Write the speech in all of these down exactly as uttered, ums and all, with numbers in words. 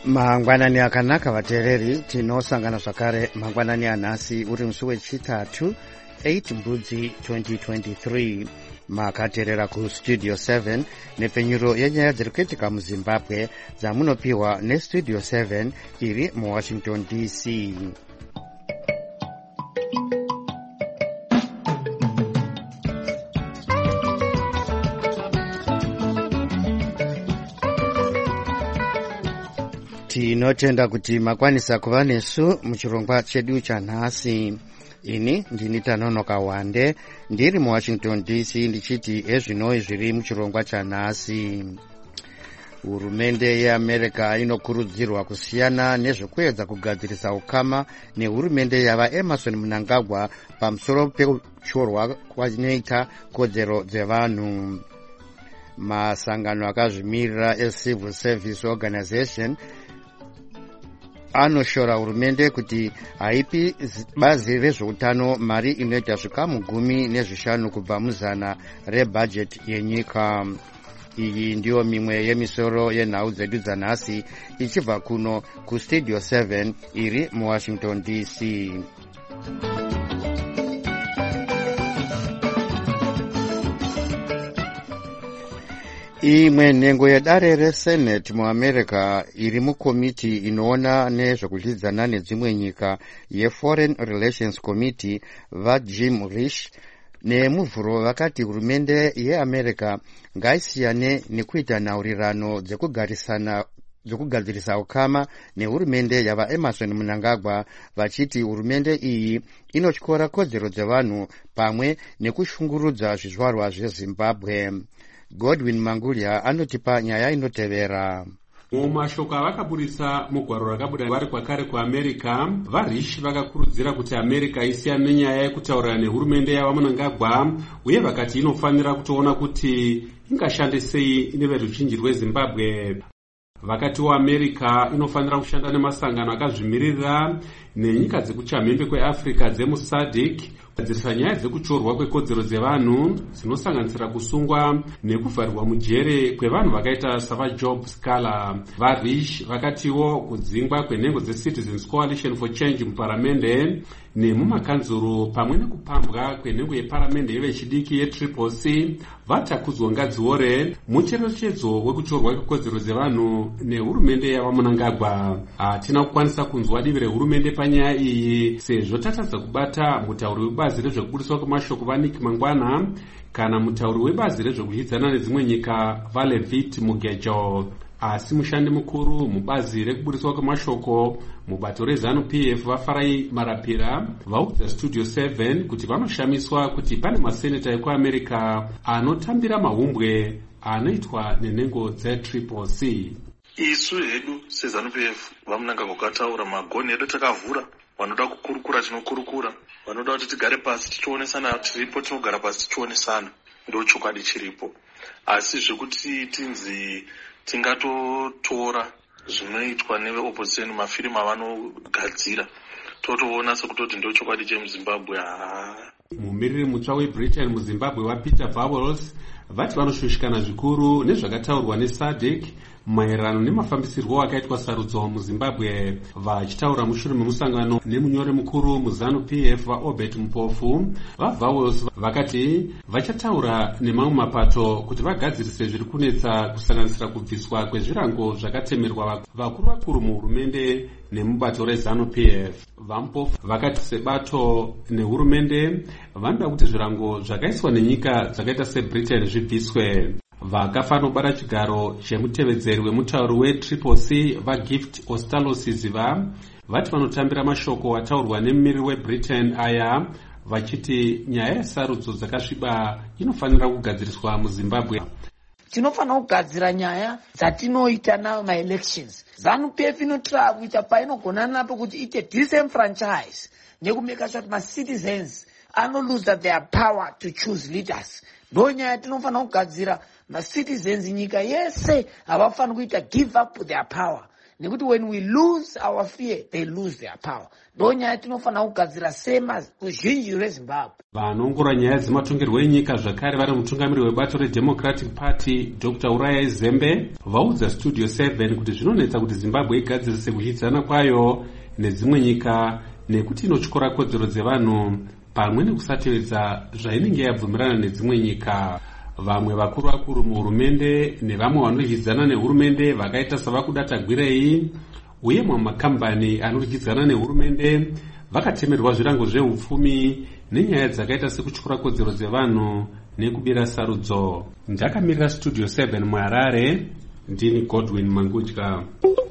Mangwanani akanaka vatereri, tinosangana zvakare mangwanani anhasi uri musi wechitatu eight Mbudzi twenty twenty-three. Makaterera kustudio seven nepenyuro yenyaya dziri kuitika muZimbabwe dzamunopiwa nestudio seven iri muWashington D C. Tinotenda kuti makwanisa kuva nesu muchirongwa chedu chanhasi. Ini ndini Tanonoka Wande ndiri muWashington D C ndichiti ezvinoi zviri muchirongwa chanhasi. Hurumende yeAmerica inokurudzirwa kusiyana nezvekuedza kugadzirisa ukama nehurumende yava Emerson Mnangagwa pamusoro pekuchorwa kwanoita kodzero dzevanhu. Masangano akazvimirira eCivil Service Organization anoshora hurumende kuti haipi bazi rezveutano mari inoita zvikamu gumi nezvishanu kubva muzana rebhajeti yenyika. Iyi ndiyo mimwe yemisoro yenhau dzedu dzanhasi ichibva kuno kustudio seven iri muWashington D C. Imwe nhengo yedare reSenate muAmerica iri mukomiti inoona nezvekudyidzana nedzimwe nyika yeForeign Relations Committee vaJim Risch nemuvhuro vakati hurumende yeAmerica ngaisiyane nekuita nhaurirano dzekugarisana dzokugadzirisa ukama nehurumende yava Emerson Mnangagwa, vachiti hurumende iyi inotyora kodzero dzevanhu pamwe nekushungurudza zvizvarwa zveZimbabwe. Godwin Mangulia anotipa nyaya inotevera. Mumashoko avakaburitsa mugwaro rakabuda vari kwakare kuAmerica, vaRisch vakakurudzira kuti America isiyane nenyaya yekutaurira nehurumende yava Mnangagwa, uye vakati inofanira kutoona kuti ingashande sei neveruzhinji rweZimbabwe. Vakatiwo America inofanira kushanda nemasangano akazvimirira nenyika dzekuchamhembe kweAfrica dzemuSADC kugadzirisa nyaya dzekuchorwa kwekodzero dzevanhu dzinosanganisira kusungwa nekuvharirwa mujere kwevanhu vakaita savaJob Scala. VaRisch vakatiwo kudzingwa kwenhengo dzeCitizens Coalition for Change muparamende nemumakanzuro pamwe nekupambwa kwenhengo yeparamende yevechidiki yeTriple C vatakudzwa ngadziore mucherechedzo wekuchorwa kwekodzero dzevanhu nehurumende yava Mnangagwa. Hatina kukwanisa kunzwa divi rehurumende panyaya iyi sezvo tatadza kubata mutauri webazi rezvekubudiswa kwemashoko vaNick Mangwana kana mutauri webazi rezvekudyidzana nedzimwe nyika vaLevit Mugejo. Asi mushandi mukuru mubazi rekubudiswa kwemashoko mubato reZANU-P F vaFarai Marapira vaudza studio seven kuti vanoshamiswa kuti pane maseneta ekuAmerica anotambira mahumbwe anoitwa nenhengo dzeTriple C. Isu hedu seZANU-P F vaMnangagwa kataura magoni edu takavhura, vanoda kukurukura tinokurukura, vanoda kuti tigare pasi tichionesana tiripo tinogara pasi tichionesana, ndo chokwadi chiripo. Asi zvekuti tinzi tingatotora zvinoitwa neveopposition mafirimu avanogadzira totoona sekutoti ndo chokwadi chemuZimbabwe. Mumiriri mutsva weBritain muZimbabwe waPeter Bowles vati vanoshushikana zvikuru nezvakataurwa neSADC maererano nemafambisirwo akaitwa sarudzo muZimbabwe. Vachitaura mushure memusangano nemunyori mukuru muZANU-P F vaObert Mpofu, vaBowles vakati vachataura nemamwe mapato kuti vagadzirise zviri kunetsa kusanganisira kubviswa kwezvirango zvakatemerwa vakuru vakuru muhurumende nemubato reZANU-P F. VaMpofu vakati sebato nehurumende vanoda kuti zvirango zvakaiswa nenyika dzakaita seBritain zvibviswe. Vakafanobara chigaro chemutevedzeri wemutauri weTriple C vaGift Ostalosiziva vati vanotambira mashoko ataurwa nemumiriri weBritain aya vachiti nyaya yesarudzo dzakasviba inofanira kugadziriswa muZimbabwe. Tinofanira kugadzira nyaya dzatinoita nawo maelections. ZANU-P F inotra kuita painogona napo kuti ite disenfranchise nekumeka sure kuti macitizens anolose their power to choose leaders. Ndo nyaya tinofanira kugadzira macitizens nyika yese havafaniri kuita give up their power. nekuti when we lose our fear they lose their power. Ndo nyaya tinofanira kugadzira sema kuzhinji reZimbabwe. Vanoongorora nyaya dzematongerwo enyika zvakare vari mutungamiri webato reDemocratic Party Dr Uraya Zembe vaudza Studio seven kuti zvinonetsa kuti Zimbabwe igadzirise kuchidzana kwayo nedzimwe nyika nekuti inotyora kodzero dzevanhu pamwe nekusatevedza zvainenge yabvumirana nedzimwe nyika. Vamwe vakuru vakuru muhurumende nevamwe vanodyidzana nehurumende vakaita savakuda Tagwirei uye mamwe makambani anodyidzana nehurumende vakatemerwa zvirango zveupfumi nenyaya dzakaita sekutyora kodzero dzevanhu nekubira sarudzo. Ndakamirira Studio seven muHarare, ndini Godwin Mangudya.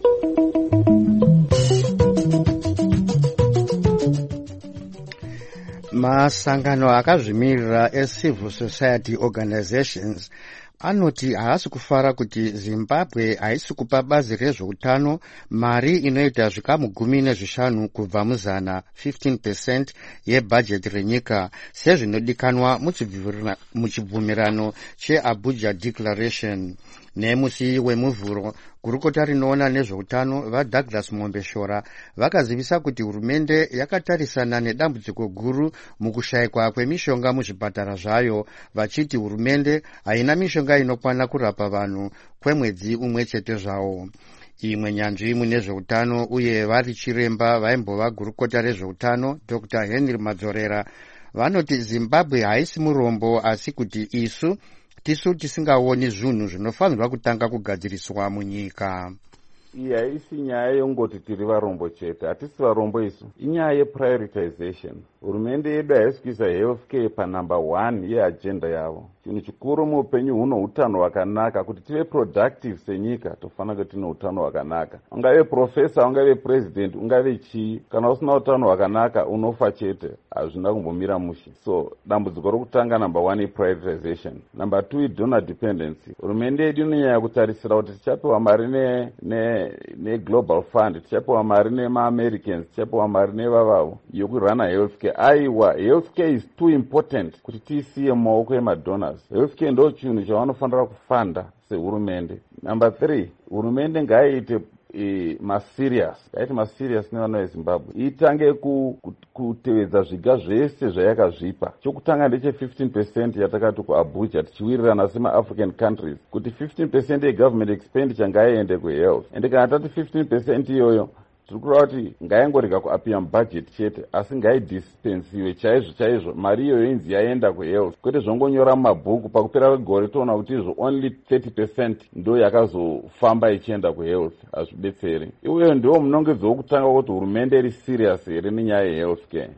Masangano akazvimirira eCivil Society Organizations anoti haasi kufara kuti Zimbabwe haisi kupa bazi rezveutano mari inoita zvikamu gumi nezvishanu kubva muzana fifteen percent yebhajeti renyika sezvinodikanwa muchibvumirano cheAbuja Declaration. Nemusi wemuvhuro, gurukota rinoona nezveutano vaDouglas Mombeshora vakazivisa kuti hurumende yakatarisana nedambudziko guru mukushayikwa kwemishonga muzvipatara zvayo, vachiti hurumende haina mishonga inokwana kurapa vanhu kwemwedzi umwe chete zvawo. Imwe nyanzvi munezveutano uye vari chiremba vaimbova gurukota rezveutano Dr Henry Madzorera vanoti Zimbabwe haisi murombo asi kuti isu tisu tisingaoni zvinhu zvinofanirwa kutanga kugadziriswa munyika. Iyi haisi nyaya yongoti tiri varombo chete, hatisi varombo isu, inyaya yeprioritization. Hurumende yedu haisi kuisa healthcare panumber one yeagenda yavo. Chinhu chikuru muupenyu huno utano hwakanaka, kuti tive productive senyika tofanira kuti tine utano hwakanaka. Ungave professor, ungave president, ungave chii, kana usina utano hwakanaka unofa chete, hazvina kumbomira mushe. So dambudziko rokutanga number one prioritization. Number two donor dependency. Hurumende yedu inonyanya kutarisira kuti tichapiwa mari ne ne ne global fund, tichapiwa mari nema-Americans, tichapiwa mari nevavavo yokurana healthcare. Aiwa, healthcare is too important kuti tiisiye mumaoko emadonors. Healthcare ndo chinhu chavanofanira kufanda sehurumende. Number three, hurumende ngaiite e, maserious, ngaiti maserious nevana veZimbabwe. Itange ku, ku, kutevedza zviga zvese zvayakazvipa. Chokutanga ndeche fifteen percent yatakati kuAbuja tichiwirirana sema-African countries kuti fifteen percent yegovernment expenditure ngaiende kuhealth. Ende kana tati fifteen percent iyoyo tiri kureva kuti ngaingorega kuapia mubhajeti chete asi ngaidispensiwe chaizvo chaizvo mari iyoyo inzi yaenda kuhealth, kwete zvongonyora mumabhuku pakupera kwegore toona kuti izvo only thirty percent ndo yakazofamba ichienda kuhealth. Hazvidetseri. Iweyo ndiwo munongedzo wokutanga kuti hurumende iri serious here nenyaya yehealthcare.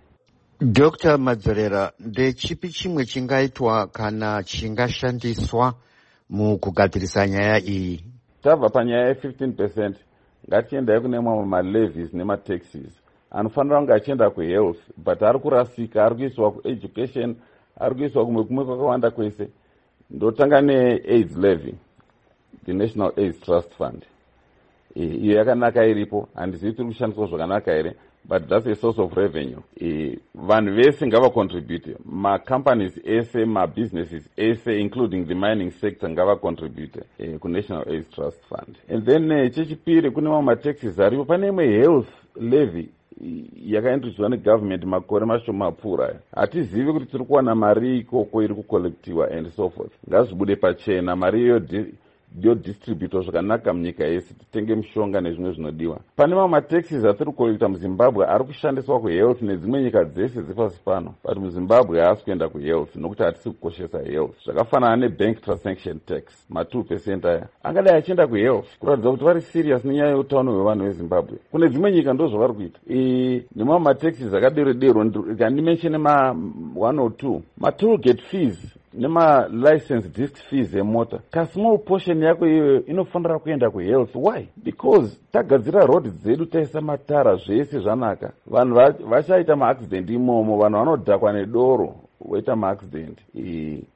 Dr Madzorera, ndechipi chimwe chingaitwa kana chingashandiswa mukugadzirisa nyaya iyi? Tabva panyaya ye fifteen percent ngatiendai kune mamwe malevies nemataxes anofanira kunge achienda kuhealth, but ari kurasika, ari kuiswa kueducation, ari kuiswa kumwe kumwe kwakawanda kwese. Ndotanga neAIDS levy, the National AIDS Trust Fund. Iyo yakanaka iripo, handizivi tiri kushandiswa zvakanaka here, but that's a source of revenue. Vanhu vese ngavacontribute, ma-companies ese, ma-businesses ese, including the mining sector, ngavacontribute eh, ku National AIDS Trust Fund. And then uh, chechipiri kune mamwe mataxes aripo, pane imwe health levy yakaintroducwa negovernment makore mashoma apfuura. Hatizivi kuti tiri kuwana mari ikoko iri kukolektiwa and so forth. Ngazvibude pachena mari iyo dio distributwa zvakanaka munyika yese, titenge mishonga nezvimwe zvinodiwa. Pane mamwe mataxes atiri kukolekta muZimbabwe ari kushandiswa kuhealth nedzimwe nyika dzese dzepasi pano, but muZimbabwe haasi kuenda kuhealth nokuti hatisi kukoshesa health. Zvakafanana nebank transaction tax, ma two percent aya angadai achienda kuhealth kuratidza kuti vari serious nenyaya yeutano hwevanhu veZimbabwe. Kune dzimwe nyika ndo zvavari kuita. E, nemamwe mataxes akadero dero ndimenshene ma one or two, ma toll gate fees nema license disc fees emota. Ka small portion yako iyo inofanira kuenda kuhealth. Why? Because tagadzira road dzedu taisa matara zvese zvanaka, vanhu vachaita maaccident imomo, vanhu vanodhakwa nedoro voita maaccident.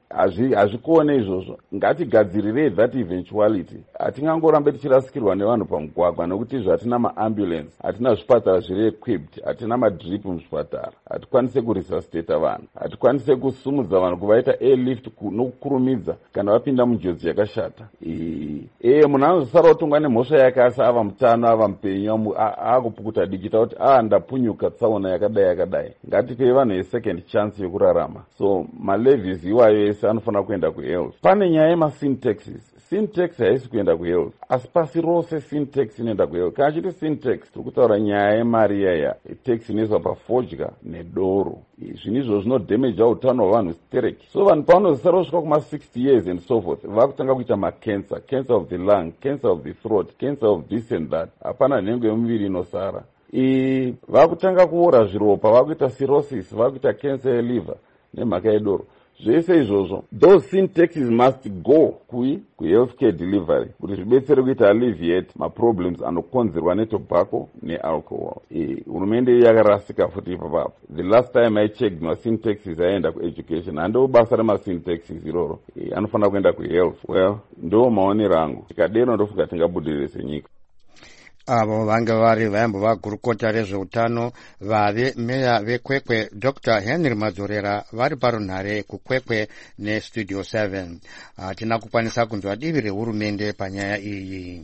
hazvikuone izvozvo. Ngatigadzirire that eventuality. Hatingangorambe tichirasikirwa nevanhu pamugwagwa nekuti izvo hatina maambulance, hatina zvipatara zviri equipped, hatina madrip muzvipatara, hatikwanise kuresuscita vanhu, hatikwanise kusumudza vanhu kuvaita airlift nokukurumidza kana vapinda munjodzi yakashata. E munhu anozosara kutongwa nemhosva yake asi ava mutano, ava mupenyu, akupukuta dichita kuti a ndapunyuka tsaona yakadai yakadai. Ngatipe vanhu yesecond chance yokurarama. So malevies iwayo ese anofanira kuenda kuhealth. Pane nyaya yemasin taxes. Sin tax haisi kuenda kuhealth, asi pasi rose sin tax inoenda kuhealth. Kana chiti sin tax tiri kutaura nyaya yemari yaya tax inoiswa pafodya nedoro. Zvinhu izvo zvinodamaja utano hwavanhu stereki. So vanhu pavanozosara kusvika kuma sixty years and so forth, vakutanga kuita macancer, cancer of the lung, cancer of the throat, cancer of this and that. Hapana nhengo yemuviri inosara. I vakutanga kuora zviropa, vakuita cirrhosis, vakuita cancer yeliver nemhaka yedoro. Zvese izvozvo, those sin taxes must go kui kuhealthcare delivery kuti zvibetsere kuita alleviate maproblems anokonzerwa netobacco nealcohol. Hurumende yakarasika futi ipapapo. The last time I checked, masin taxes aenda kueducation. Ando basa remasin taxes iroro. Anofanira kuenda kuhealth. Well, ndo maonero angu. Tikadero ndofunga tingabudirire senyika. Avo vange vari vaimbova gurukota rezveutano vave meya vekwekwe Doctor Henry Madzorera vari parunhare kukwekwe nestudio seven. Hatina kukwanisa kunzwa divi rehurumende panyaya iyi.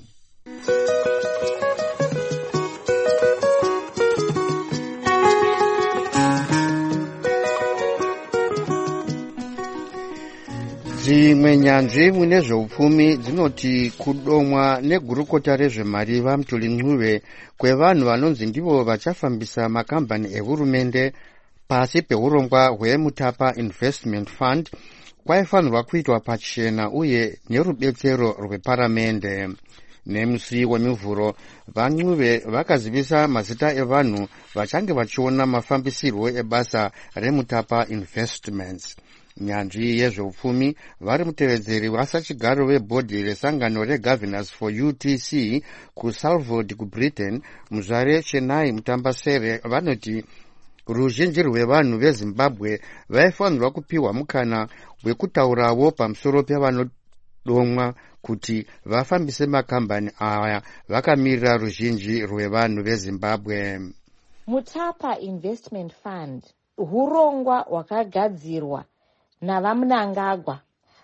Dzimwe nyanzvi mune zveupfumi dzinoti kudomwa negurukota rezvemari vaMutuli Ncube kwevanhu vanonzi ndivo vachafambisa makambani ehurumende pasi peurongwa hweMutapa Investment Fund kwaifanirwa kuitwa pachena uye nerubetsero rweparamende. Nemusi wemivhuro vaNcube vakazivisa mazita evanhu vachange vachiona mafambisirwo ebasa reMutapa Investments. Nyanzvi yezveupfumi vari mutevedzeri wasachigaro webhodhi resangano reGovernors for U T C kuSalford kuBritain muzvare Chennai Mutambasere vanoti ruzhinji rwevanhu veZimbabwe vaifanirwa kupiwa mukana wekutaurawo pamusoro pevanodomwa kuti vafambise makambani aya vakamirira ruzhinji rwevanhu veZimbabwe. Mutapa Investment Fund hurongwa hwakagadzirwa navaMnangagwa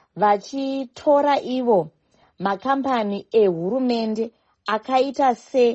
vachitora ivo makambani ehurumende akaita se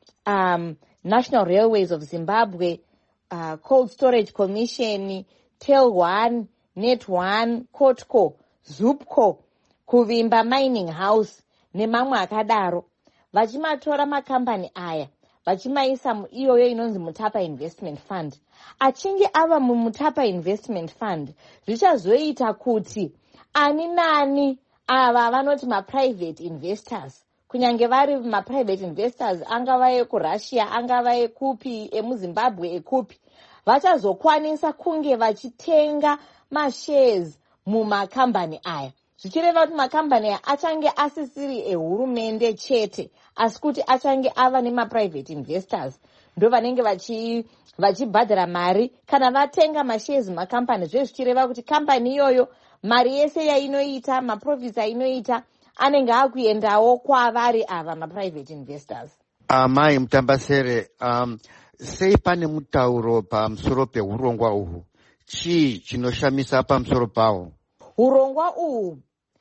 um, National Railways of Zimbabwe, uh, Cold Storage Commission, Tel one, Net one, Kotco, Zupco, Kuvimba Mining House nemamwe akadaro. Vachimatora makambani aya vachimaisa iyoyo inonzi Mutapa Investment Fund. Achinge ava muMutapa Investment Fund zvichazoita kuti ani nani ava vanoti maprivate investors, kunyange vari maprivate investors angava ekuRussia, angava ekupi, emuZimbabwe ekupi, vachazokwanisa kunge vachitenga mashares mumakambani aya. Zvichireva kuti makambani aya achange asisiri ehurumende chete, asi kuti achange ava nemaprivate investors ndo vanenge vachi vachibhadhara mari kana vatenga mashares makampani. Zvezvichireva kuti kambani iyoyo mari yese yainoita, maprofits ainoita anenge akuendawo kwavari ava maprivate investors. Amai Mutambasere, um, sei pane mutauro pamusoro pehurongwa uhu? Chii chinoshamisa pamusoro pawo? Hurongwa uhu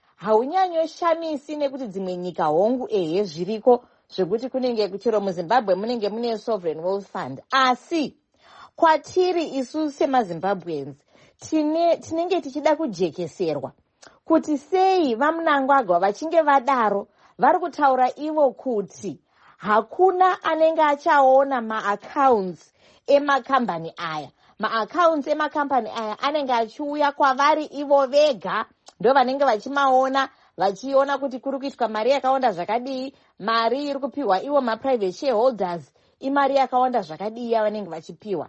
haunyanyoshamisi nekuti dzimwe nyika hongu ehe zviriko zvekuti kunenge kuchiro muZimbabwe munenge mune Sovereign Wealth Fund, asi kwatiri isu semaZimbabweans tine tinenge tichida kujekeserwa kuti sei vaMnangagwa vachinge vadaro vari kutaura ivo kuti hakuna anenge achaona maaccounts emakambani aya. Maaccounts emakambani aya anenge achiuya kwavari ivo vega, ndo vanenge vachimaona, vachiona kuti kuri kuitwa mari yakawanda zvakadii, mari iri kupiwa ivo maprivate shareholders imari yakawanda zvakadii yavanenge vachipiwa.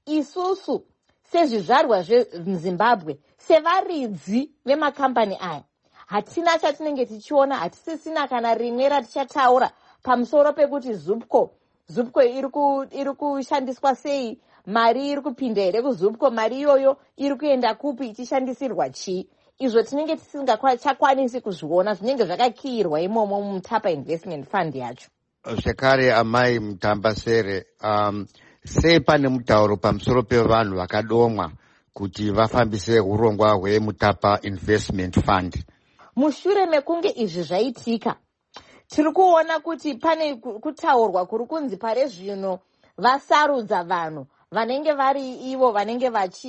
Isusu sezvizvarwa zveZimbabwe, sevaridzi vemakambani aya, hatina chatinenge tichiona, hatisisina kana rimwe ratichataura pamusoro pekuti Zupco Zupco iri kushandiswa sei, mari iri kupinda here kuZupco, mari iyoyo iri kuenda kupi, ichishandisirwa chii. izvo tinenge tisingachakwanisi kuzviona zvinenge zvakakiyirwa imomo mumutapa investment fund yacho. Zvekare amai Mutambasere, um, sei pane mutauro pamusoro pevanhu vakadomwa kuti vafambise urongwa hwemutapa investment fund? Mushure mekunge izvi zvaitika, tiri kuona kuti pane kutaurwa kuri kunzi pare zvino vasarudza vanhu vanenge vari ivo vanenge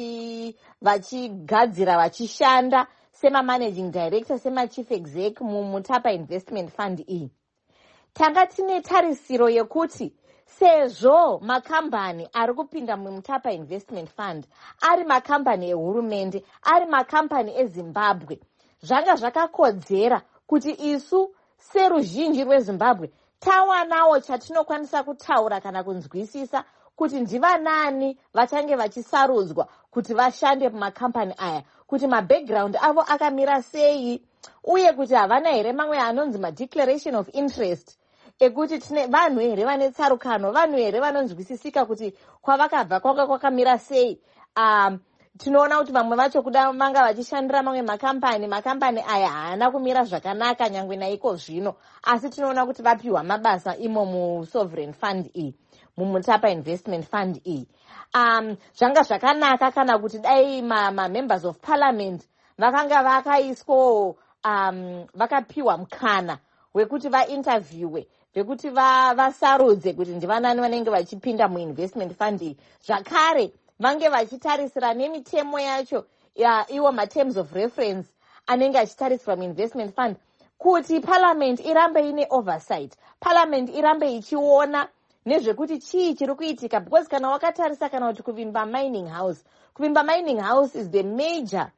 vachigadzira vachishanda sema managing director, sema chief exec mumutapa investment fund iyi. Tanga tine tarisiro yekuti sezvo makambani ari kupinda mumutapa investment fund ari makambani ehurumende, ari makambani eZimbabwe, zvanga zvakakodzera kuti isu seruzhinji rweZimbabwe tawanawo chatinokwanisa kutaura kana kunzwisisa kuti ndivanani vachange vachisarudzwa kuti vashande mumakambani aya, kuti mabackground avo akamira sei, uye kuti havana here mamwe anonzi madeclaration of interest ekuti tine vanhu here vane tsarukano, vanhu here vanonzwisisika kuti kwavakabva kwanga kwakamira sei. Um, tinoona kuti vamwe vacho kuda vanga vachishandira mamwe makambani, makambani aya haana kumira zvakanaka nyangwe naiko zvino, asi tinoona kuti vapiwa mabasa imo musovereign fund iyi, mumutapa investment fund iyi. Um, zvanga zvakanaka kana kuti dai ma-members ma of parliament vakanga vakaiswa um, vakapiwa mukana wekuti vainterviewe, vekuti vasarudze kuti ndivanani vanenge vachipinda muinvestment fund iyi. Zvakare vange vachitarisira nemitemo yacho ya iwo ma-terms of reference anenge achitarisirwa muinvestment fund, kuti parliament irambe ine oversight, parliament irambe ichiona nezvekuti chii chiri kuitika, because kana wakatarisa kana kuti kuvimba mining house, kuvimba mining house is the major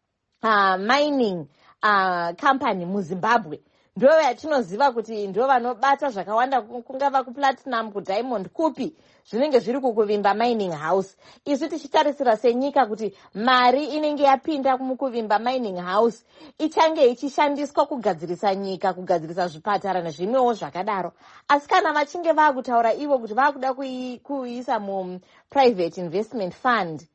uh, mining uh, company muZimbabwe. Ndo yatinoziva kuti ndo vanobata zvakawanda, kungava kuplatinum, kudiamond, kupi zvinenge zviri kukuvimba mining house. Isu tichitarisira senyika kuti mari inenge yapinda mukuvimba mining house ichange ichishandiswa kugadzirisa nyika, kugadzirisa zvipatara nezvimwewo zvakadaro. Asi kana vachinge vakutaura ivo kuti vakuda kuisa mu private investment fund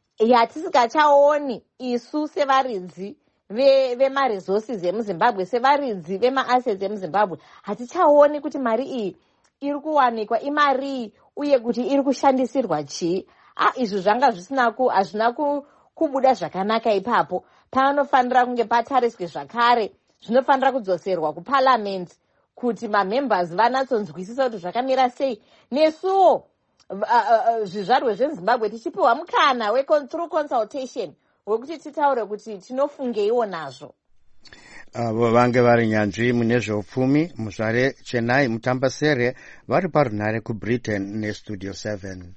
yatisingachaoni isu sevaridzi vemaresources emuZimbabwe, sevaridzi vemaassets emuZimbabwe, hatichaoni kuti mari iyi iri kuwanikwa imari uye kuti iri kushandisirwa chii. Ah, izvi zvanga zvisina ku hazvina kubuda zvakanaka ipapo. Panofanira kunge patariswe zvakare, zvinofanira kudzoserwa kuparliament kuti mamembers vanatsonzwisisa kuti zvakamira sei, nesuwo zvizvarwe zveZimbabwe tichipiwa mukana we through consultation wekuti titaure kuti tinofungeiwo nazvo. Avo uh, vange vari nyanzvi mune zveupfumi, muzvare Chennai Mutambasere vari parunhare kuBritain neStudio seven.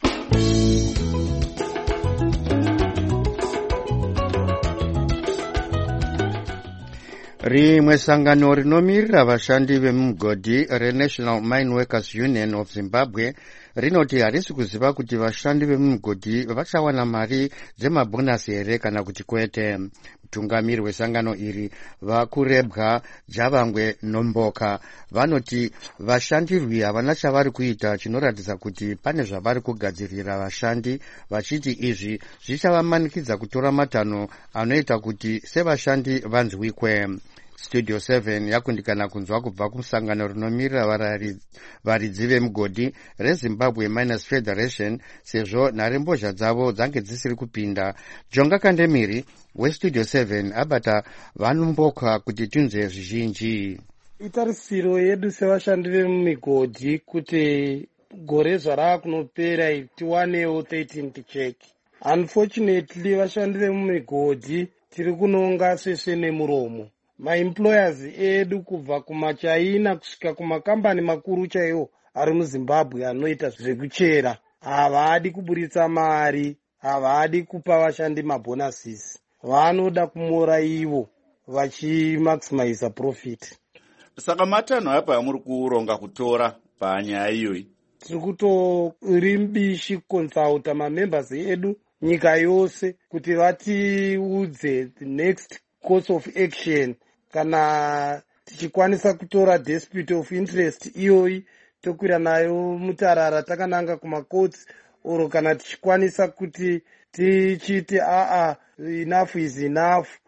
Rimwe sangano rinomirira vashandi vemumugodhi reNational Mine Workers Union of Zimbabwe rinoti harisi kuziva kuti vashandi vemumugodhi vachawana mari dzemabhonasi here kana kuti kwete. Mutungamiri wesangano iri vakurebwa Javangwe Nomboka vanoti vashandirwi havana chavari kuita chinoratidza kuti pane zvavari kugadzirira vashandi, vachiti izvi zvichavamanikidza kutora matanho anoita kuti sevashandi vanzwikwe. Studio seven yakundikana kunzwa kubva kumusangano rinomirira varidzi vemugodhi reZimbabwe Miners Federation sezvo nharembozha dzavo dzange dzisiri kupinda. Jonga Kandemiri weStudio seven abata vanomboka kuti tunze zvizhinji. Itarisiro yedu sevashandi vemumigodhi kuti gore zvara kunopera tiwanewo thirteenth check. Unfortunately vashandi vemumigodhi tiri kunonga svesve nemuromo. Maemployers edu kubva kumaChina kusvika kumakambani makuru chaiwo ari muZimbabwe anoita zvekuchera havadi kuburitsa mari, havadi kupa vashandi mabonuses, vanoda kumora ivo vachimaximiza profit. Saka matanho apa amuri kuronga kutora panyaya iyoyi? Tiri kutori mbishi consulta mamembers edu nyika yose kuti vatiudze the next course of action. Kana tichikwanisa kutora dispute of interest iyoyi tokwira nayo mutarara takananga kumacourts, oro kana tichikwanisa kuti tichiti aa enough is enough,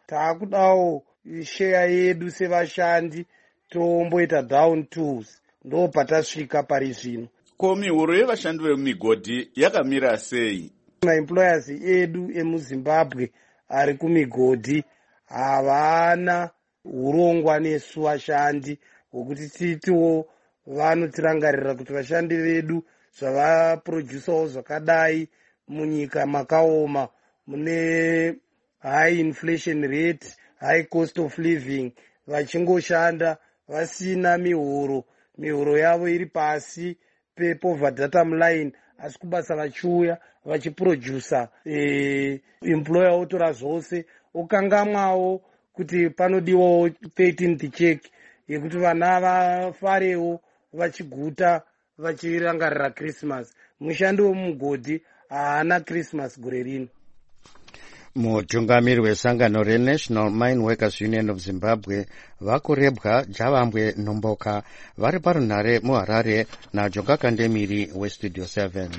taakudawo sheya yedu sevashandi tomboita down tools, ndo patasvika pari zvino. Ko mihoro yevashandi vemumigodhi yakamira sei? Maemployers edu emuzimbabwe ari kumigodhi havana urongwa nesu vashandi hwokuti titiwo vanotirangarira kuti vashandi vedu zvavaprodusawo zvakadai munyika makaoma mune high inflation rate, high cost of living, vachingoshanda vasina mihoro, mihoro yavo iri pasi pepoverty datum line, asi kubasa vachiuya vachiprodusa e, employer otora zvose okangamwawo kuti panodiwawo thirteenth check yekuti vana vafarewo vachiguta vachirangarira Christmas. Mushandi wemugodhi haana Christmas gore rino. Mutungamiri wesangano reNational Mine Workers Union of Zimbabwe vakurebwa Javambwe Nomboka vari parunhare muHarare naJoga Kandemiri weStudio seven.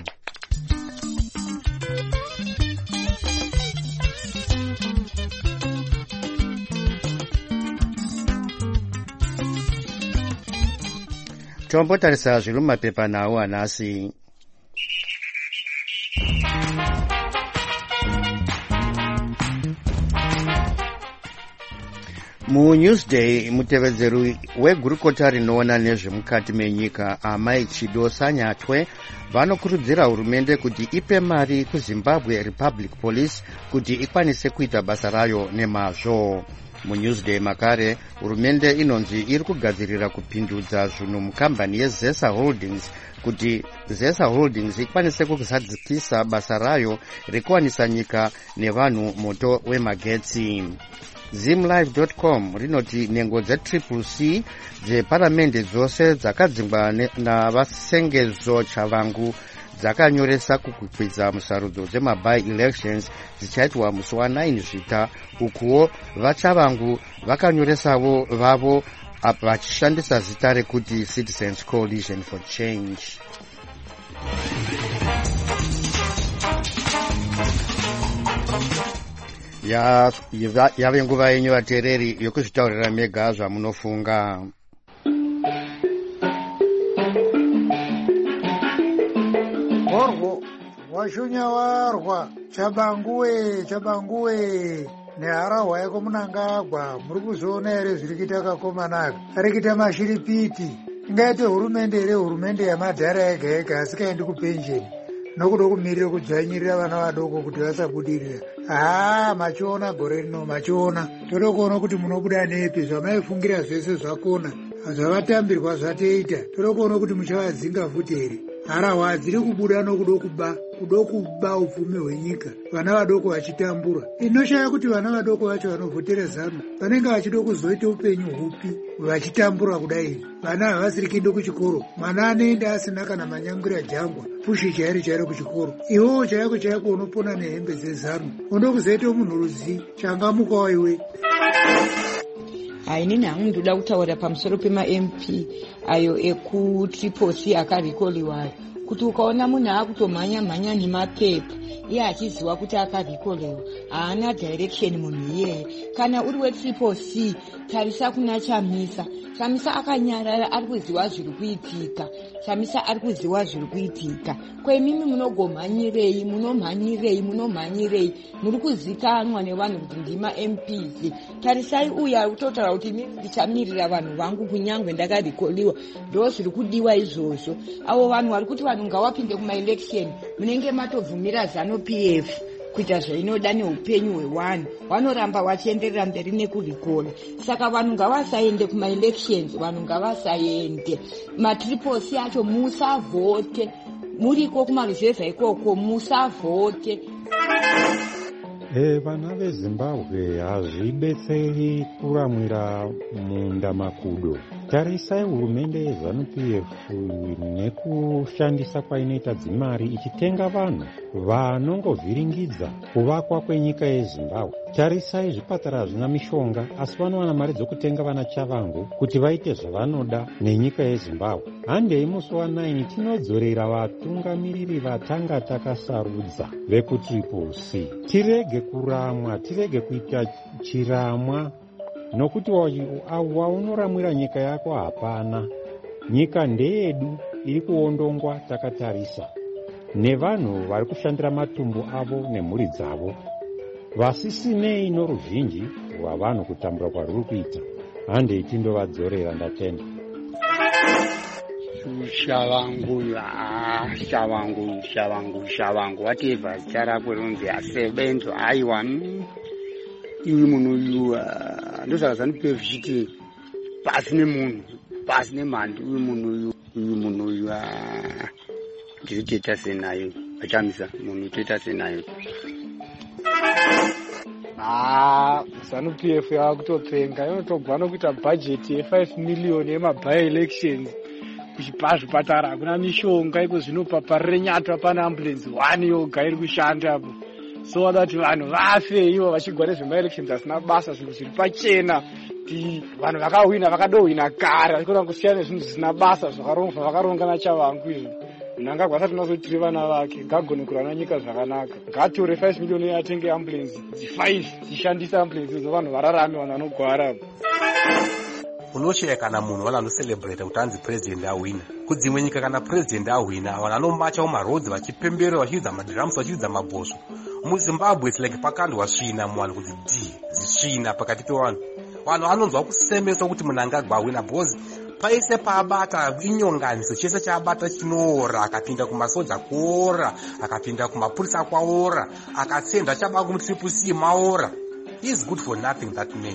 Tombotarisa zviri mumapepa nawo anasi. MuNewsday, mutevedzeri wegurukota rinoona nezvemukati menyika Amai Chido Sanyatwe vanokurudzira hurumende kuti ipe mari kuZimbabwe Republic Police kuti ikwanise kuita basa rayo nemazvo. MuNewsday makare, hurumende inonzi iri kugadzirira kupindudza zvinhu mukambani yeZesa Holdings kuti Zesa Holdings ikwanise kuzadzikisa basa rayo rekuwanisa nyika nevanhu moto wemagetsi. Zimlive dot com rinoti nhengo dzetriple C dzeparamende dzose dzakadzingwa navasengezo chavangu dzakanyoresa kukwikwidza musarudzo dzemaby elections dzichaitwa musi wa9 zvita, ukuwo vachavangu vakanyoresawo vavo vachishandisa zita rekuti Citizens Coalition for Change. Ya yave nguva yenyu vateereri yokuzvitaurira mega zvamunofunga. Horwo washunya warwa chabanguwe chabanguwe neharahwa yako munangagwa muri kuzoona here zviri kuita kakomanaka ari kuita mashiripiti. Ingaite hurumende here hurumende yamadhara ega ega asikaendi kupensheni nokuda kumirira kudzvanyirira vana vadoko kuti vasabudirira. Ah, machiona gore rino machiona toda kuona kuti munobuda nepi zvamaifungira zvese zvakona zvavatambirwa zvateita. Toda kuona kuti muchavadzinga futi here. Harahwa dziri kubuda nokuda kuba kuda kuba upfumi hwenyika, vana vadoko vachitambura. Inoshaya kuti vana vadoko vacho vanovhotera zanu vanenge vachida kuzoita upenyu hupi vachitambura kudai. Vana havasiri kuenda kuchikoro, mwana anoenda asina kana manyangwira jangwa pushi chairi chairi kuchikoro. Iwewo chayako chayako unopona nehembe dzezanu unoda kuzoita munhu ruzi changamukawo iwe. Hainini hangu ndoda kutaura pamusoro pema-M P ayo ekutriple C akarikoliwayo, kuti ukaona munhu akutomhanya mhanya nemapepa iye achiziva kuti akarikolewa haana direction munhu iyeye. Kana uri wetriple C tarisa kuna Chamisa. Chamisa akanyarara ari kuziva zviri kuitika. Chamisa ari kuziva zviri kuitika. Kwemimi munogomhanyirei munomhanyirei munomhanyirei muri kuzikanwa nevanhu kuti ndima M Ps. Tarisai uya ari kutotaura kuti mimi ndichamirira vanhu vangu kunyangwe ndakarikoliwa. Ndo zviri kudiwa izvozvo. Avo vanhu vari kuti vanhu ngavapinde kuma-election munenge matovhumira Zanu P F kuita zvainoda neupenyu hwevanhu, vanoramba vachienderera mberi nekurikola. Saka vanhu ngavasaende kuma-elections, vanhu ngavasaende. Matriple C acho musavhote, muriko kumaruzevha ikoko musavhote. E, vana veZimbabwe hazvidetseri kuramwira munda makudo. tarisai hurumende yeZANU P F nekushandisa kwainoita dzimari ichitenga vanhu vanongovhiringidza kuvakwa kwenyika yeZimbabwe. Tarisai zvipatara zvina mishonga asi vanowana mari dzokutenga vana chavangu kuti vaite zvavanoda nenyika yeZimbabwe. Handei musi wa9 tinodzorera vatungamiriri vatanga takasarudza vekutriple C. Tirege kuramwa, tirege kuita chiramwa, nokuti waunoramwira nyika yako hapana. Nyika ndeyedu, iri kuondongwa takatarisa nevanhu vari kushandira matumbu avo nemhuri dzavo, vasisinei noruzhinji rwavanhu kutambura kwaruri kuita. Handei tindovadzorera, ndatenda. Shavangu, shavangu, shavangu, shavangu, whatever zita rako rinonzi asebenzo. Aiwa, iwe munhu uyu ndosaka ZANU P F zviti pasine munhu, pasine mhandi. Uyu munhu uyu, uyu munhu uyu ndiri toita senayo, achamisa munhu toita senayo. Ah, ZANU P F yakutopenga, inotogwa nokuita bhajeti ye5 million yemaby elections. Kuchipa zvipatara hakuna mishonga, iko zvinopaparire nyatwa pana ambulance one yoga iri kushanda apo. So wada kuti vanhu vafe ivo vachigwa nezvema-elections asina basa, zvinhu zviri pachena. Vanhu vakawina vakadohwina kare, vachikona kusiyana nezvinhu zvisina basa zvakaronga nachavangu izvo. Mnangagwa asati nazotiri vana vake, ngagone kurana nyika zvakanaka. Ngatore five million atenge ambulance five dzishandise ambulance idzo, vanhu vararame, vanhu vanogwara. Unoshaya kana munhu vana vanocelebrate kuti anzi president awina. Kudzimwe nyika kana president awina, vanhu vanomacha mumarodzi vachipemberera, vachiridza madrums, vachiridza mabhosvo. MuZimbabwe it's like pakandwa svina muvanhu kuti d zvisvina pakati pevanhu. Vanhu vanonzwa kusemeswa kuti Mnangagwa awina because paise paabata inyonganiso, chese chaabata chinoora, akapinda kumasoja kuora, akapinda kumapurisa kwaora, akatsenda chaba kumutriple C maora. He is good for nothing, that man.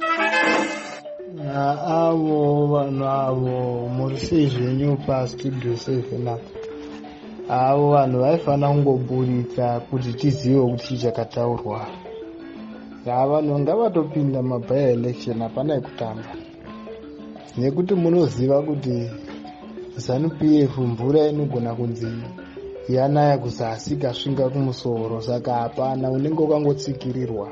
Avo vanhu avo muri sei zvenyu pastudio seven apa, avo vanhu vaifana kungoburitsa kuti tizive kuti chii chakataurwa. Vanhu ngavatopinda maby election, hapana ekutamba, nekuti munoziva kuti ZANU P F mvura inogona kunzi yanaya kuzasi ikasvinga kumusoro, saka hapana, unenge ukangotsikirirwa.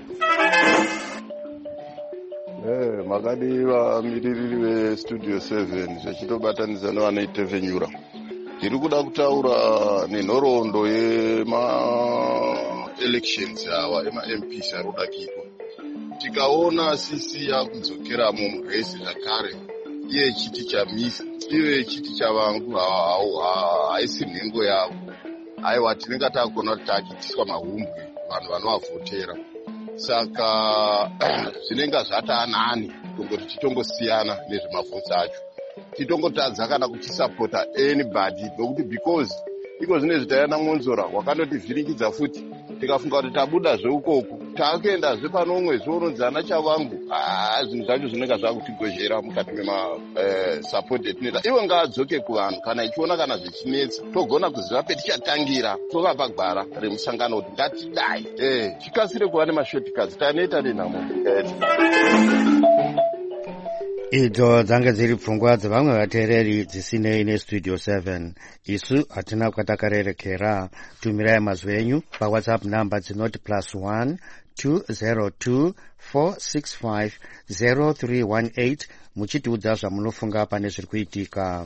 Eh, makadiwa miririri vestudio seven zvechitobatanidza nevanoitevenyura. Ndiri kuda kutaura nenhoroondo yema-elections ava ema-M Ps ari kuda kuitwa. Tikaona sisi yakudzokeramo muresi zvakare, iye chiti chamisa, iye chiti chavangu haisi nhengo yavo. Aiwa, tinenge takona kuti takiitiswa mahumbwe vanhu vanovavhotera. Saka zvinenge zvatanani kungoti titongosiyana nezvemavhotsi acho, titongotadza kana kuchisapota anybody, nokuti because iko zvine zvitayana Monzora wakandotivhirikidza futi, tikafunga kuti tabuda zveukoku takuendazve pano umwe zvounonzi ana chavangu. Zvinhu zvacho zvinenge zvakutigozhera mukati memasapoti etinoita. Ivo ngaadzoke kuvanhu kana ichiona kana zvichinetsa, togona kuziva petichatangira, tovapa gwara remusangano kuti ngatidai, chikasire kuva nemashotikazi tanoita nenhamo. Idzo dzange dziri pfungwa dzevamwe vateereri dzisinei nestudio seven. Isu hatina kwatakarerekera. Tumirai mazwi enyu pawhatsapp namba dzinoti plus one two zero two four six five zero three one eight muchitiudza zvamunofunga pane zviri kuitika.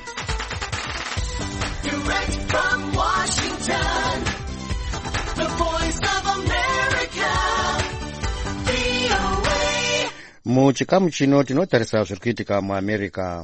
Direct from Washington, the voice of America, V O A. Muchikamu chino tinotarisa zviri kuitika muAmerica.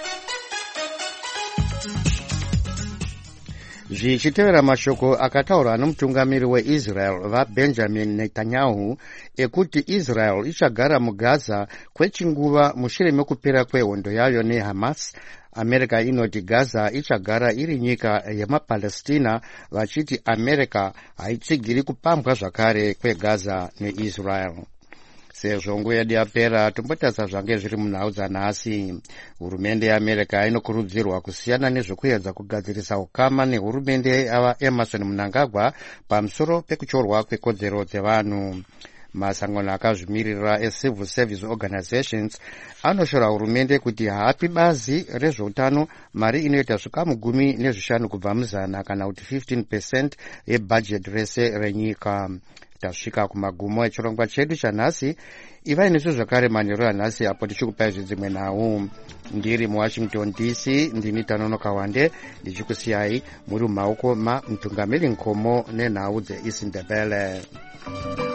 Zvichitevera mashoko akataurwa nomutungamiri weIsrael vaBenjamin Netanyahu ekuti Israel ichagara muGaza kwechinguva mushure mekupera kwehondo yayo neHamas, America inoti Gaza ichagara iri nyika yemaPalestina, vachiti America haitsigiri kupambwa zvakare kweGaza neIsrael. Sezvo nguva yedu yapera, tombotarisa zvange zviri munhau dzanhasi. Hurumende yeAmerica inokurudzirwa kusiyana nezvekuedza kugadzirisa ukama nehurumende yava Emerson Mnangagwa pamusoro pekuchorwa kwekodzero dzevanhu. masangano akazvimirira ecivil service organizations anoshora hurumende kuti haapi bazi rezveutano mari inoita zvikamu gumi nezvishanu kubva muzana kana kuti fifteen percent yebhajeti rese renyika. Tasvika kumagumo echirongwa chedu chanhasi. Ivai nesu zvakare manheru anhasi apo tichikupai zvidzimwe nhau. Ndiri muWashington D C ndini Tanonoka Wande ndichikusiyai muri mumaoko maMtungamiri Nkomo nenhau dzeIsindebele.